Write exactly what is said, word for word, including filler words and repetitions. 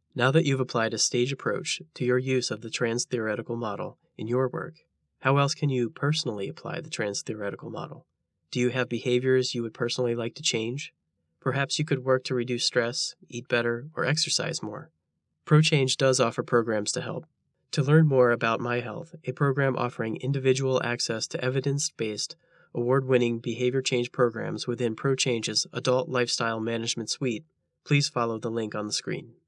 Now that you've applied a stage approach to your use of the trans-theoretical model in your work, how else can you personally apply the trans-theoretical model? Do you have behaviors you would personally like to change? Perhaps you could work to reduce stress, eat better, or exercise more. ProChange does offer programs to help. To learn more about MyHealth, a program offering individual access to evidence-based, award-winning behavior change programs within ProChange's Adult Lifestyle Management Suite, please follow the link on the screen.